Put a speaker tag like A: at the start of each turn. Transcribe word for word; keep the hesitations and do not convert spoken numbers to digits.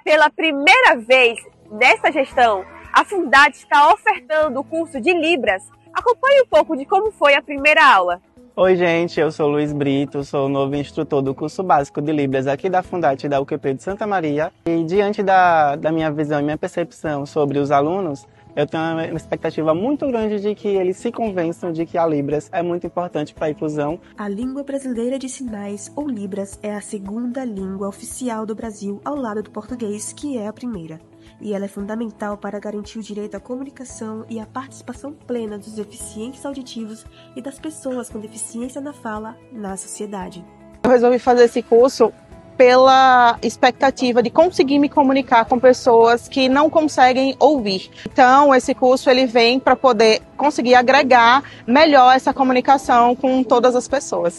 A: Pela primeira vez nesta gestão, a Fundad está ofertando o curso de Libras. Acompanhe um pouco de como foi a primeira aula.
B: Oi gente, eu sou Luiz Brito, sou o novo instrutor do curso básico de Libras aqui da Fundad da U Q P de Santa Maria. E diante da, da minha visão e minha percepção sobre os alunos, eu tenho uma expectativa muito grande de que eles se convençam de que a Libras é muito importante para a inclusão.
C: A língua brasileira de sinais, ou Libras, é a segunda língua oficial do Brasil ao lado do português, que é a primeira. E ela é fundamental para garantir o direito à comunicação e à participação plena dos deficientes auditivos e das pessoas com deficiência na fala na sociedade.
D: Eu resolvi fazer esse curso pela expectativa de conseguir me comunicar com pessoas que não conseguem ouvir. Então, esse curso ele vem para poder conseguir agregar melhor essa comunicação com todas as pessoas.